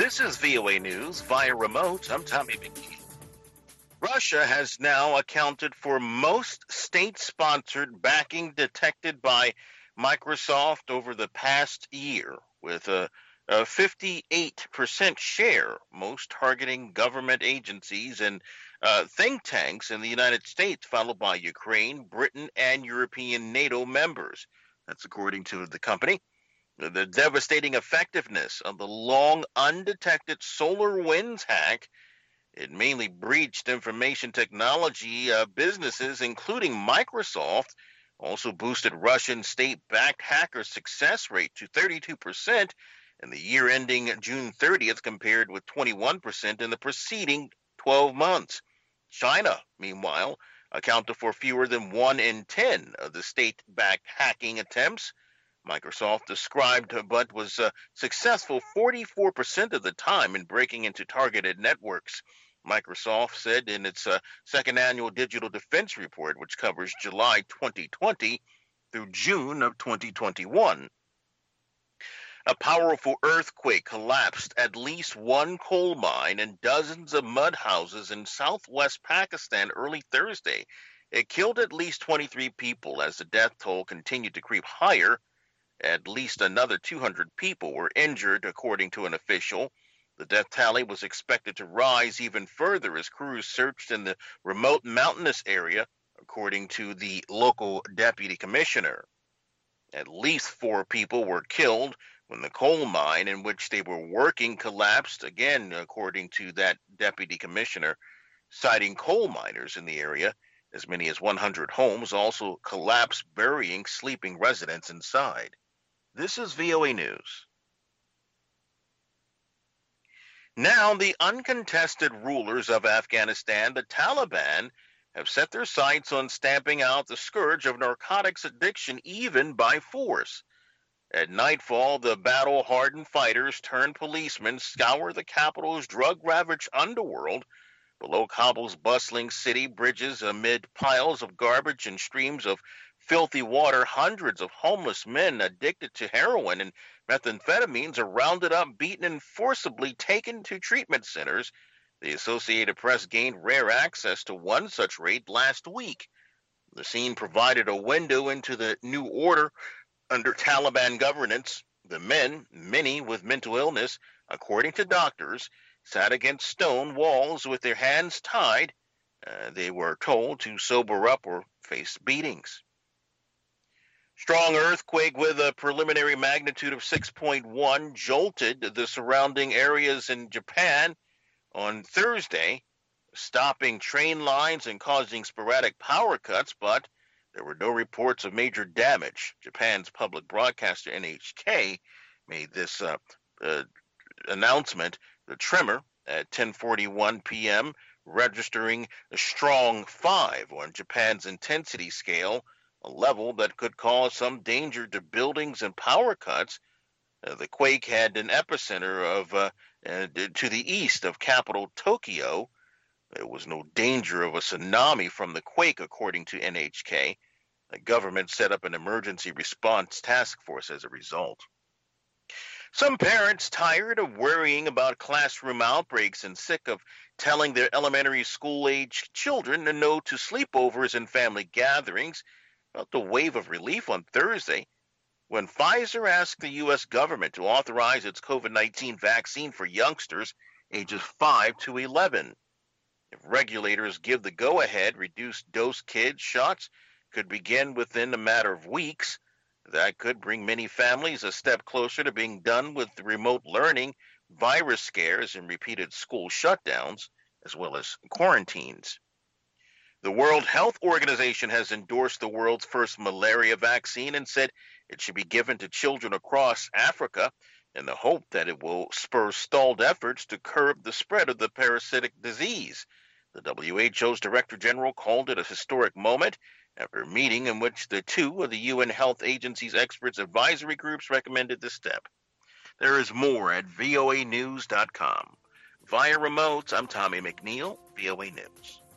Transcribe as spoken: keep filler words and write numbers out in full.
This is V O A News via remote. I'm Tommy McNeil. Russia has now accounted for most state-sponsored backing detected by Microsoft over the past year, with a, a fifty-eight percent share, most targeting government agencies and uh, think tanks in the United States, followed by Ukraine, Britain, and European NATO members. That's according to the company. The devastating effectiveness of the long undetected SolarWinds hack, it mainly breached information technology uh, businesses, including Microsoft, also boosted Russian state-backed hacker success rate to thirty-two percent in the year ending June thirtieth, compared with twenty-one percent in the preceding twelve months. China, meanwhile, accounted for fewer than one in ten of the state-backed hacking attempts. Microsoft described but was uh, successful forty-four percent of the time in breaking into targeted networks. Microsoft said in its uh, second annual digital defense report, which covers July twenty twenty through June of twenty twenty-one. A powerful earthquake collapsed at least one coal mine and dozens of mud houses in southwest Pakistan early Thursday. It killed at least twenty-three people as the death toll continued to creep higher. At least another two hundred people were injured, according to an official. The death tally was expected to rise even further as crews searched in the remote mountainous area, according to the local deputy commissioner. At least four people were killed when the coal mine in which they were working collapsed, again, according to that deputy commissioner, citing coal miners in the area. As many as one hundred homes also collapsed, burying sleeping residents inside. This is V O A News. Now, the uncontested rulers of Afghanistan, the Taliban, have set their sights on stamping out the scourge of narcotics addiction, even by force. At nightfall, the battle-hardened fighters turned policemen scour the capital's drug-ravaged underworld. Below Kabul's bustling city bridges, amid piles of garbage and streams of filthy water, hundreds of homeless men addicted to heroin and methamphetamines are rounded up, beaten, and forcibly taken to treatment centers. The Associated Press gained rare access to one such raid last week. The scene provided a window into the new order under Taliban governance. The men, many with mental illness, according to doctors, sat against stone walls with their hands tied. Uh, they were told to sober up or face beatings. Strong earthquake with a preliminary magnitude of six point one jolted the surrounding areas in Japan on Thursday, stopping train lines and causing sporadic power cuts, but there were no reports of major damage. Japan's public broadcaster N H K made this uh, uh, announcement. The tremor at ten forty-one p.m. registering a strong five on Japan's intensity scale, a level that could cause some danger to buildings and power cuts. Uh, the quake had an epicenter of uh, uh, to the east of capital Tokyo. There was no danger of a tsunami from the quake, according to N H K. The government set up an emergency response task force as a result. Some parents, tired of worrying about classroom outbreaks and sick of telling their elementary school-age children no to sleepovers and family gatherings, felt a wave of relief on Thursday when Pfizer asked the U S government to authorize its COVID nineteen vaccine for youngsters ages five to eleven. If regulators give the go-ahead, reduced dose kids shots could begin within a matter of weeks. That could bring many families a step closer to being done with remote learning, virus scares, and repeated school shutdowns, as well as quarantines. The World Health Organization has endorsed the world's first malaria vaccine and said it should be given to children across Africa in the hope that it will spur stalled efforts to curb the spread of the parasitic disease. The W H O's Director General called it a historic moment after a meeting in which the two of the U N Health Agency's experts advisory groups recommended this step. There is more at V O A news dot com. Via remote, I'm Tommy McNeil, V O A News.